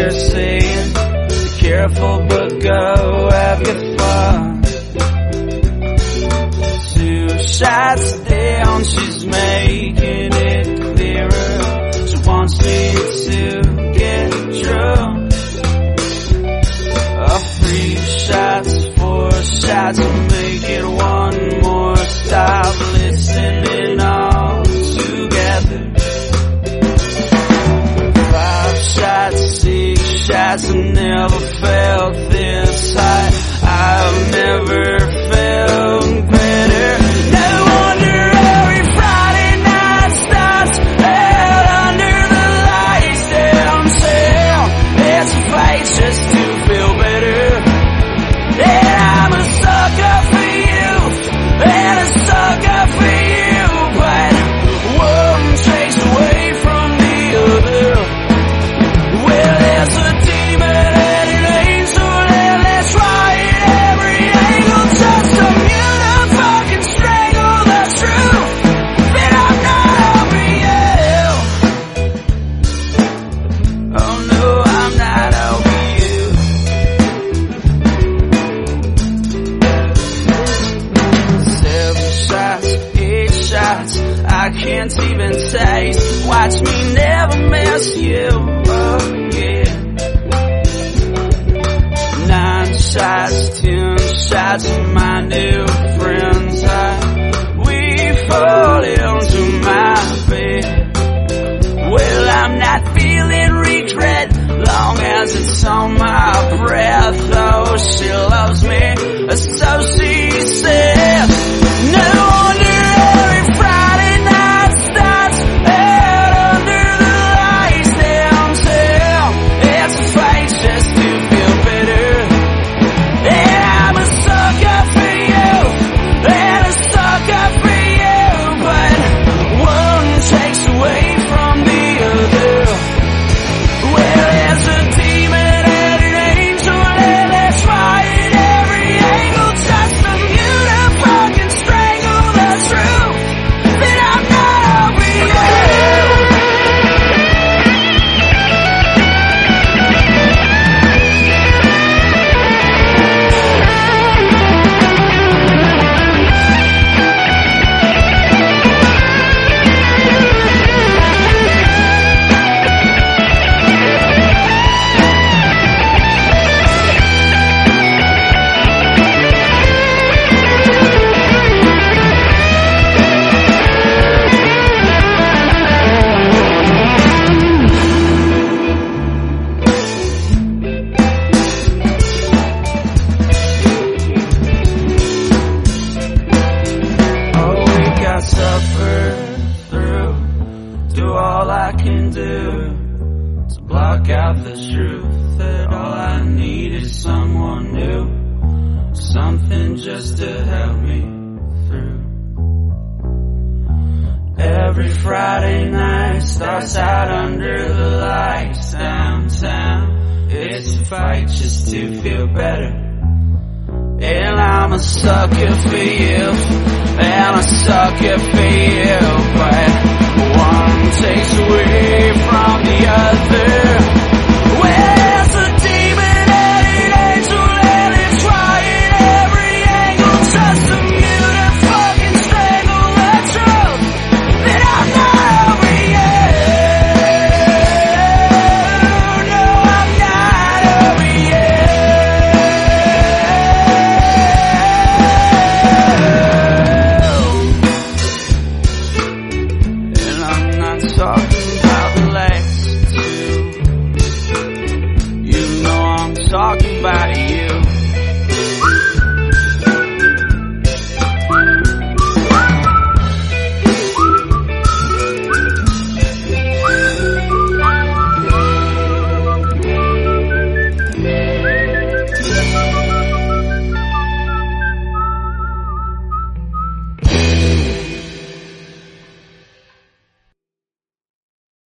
you're saying. Be careful, but go have your fun. 2 shots down, she's making it clearer. She wants me to get drunk. 3 shots, 4 shots, make it one more. Stop listening all together. 5 shots, 6 shots, I never felt this high. I've never felt better. No wonder every Friday night starts out under the lights downtown. It's a fight just to feel better. And I'm a sucker for you, and a sucker for you, but one takes away from the other. Well, there's a demon and an angel, and let's try it every angle. Touch some you to fucking strangle the truth, but I'm not over you. Oh no, I'm not over you. 7 shots, 8 shots, I can't even taste. Watch me never mess you again. 9 shots, 10 shots, my new friends. We fall into my bed. Well, I'm not feeling regret, long as it's on my breath. Oh, she loves me, so she said. No wonder every Friday night starts out under the lights downtown. It's a fight just to feel better. And I'm a sucker for you, and a sucker for you, but one takes away from the other. Well, there's a demon and an angel, and let's try it every angle. Touch some you to fucking strangle the truth, but I'm not over you. Oh, we got suffered through. Do all I can do to block out the truth that all I need is someone new, something just to help me through. Every Friday night starts out under the lights downtown. It's a fight just to feel better. And I'm a sucker for you, and a sucker for you, but one takes away from the other. Well, there's a demon and an angel, and let's try it every angle. Just some you to fucking strangle the truth, but I'm not over you. No, I'm not over you. And I'm not talking about the last 2. You know I'm talking about you.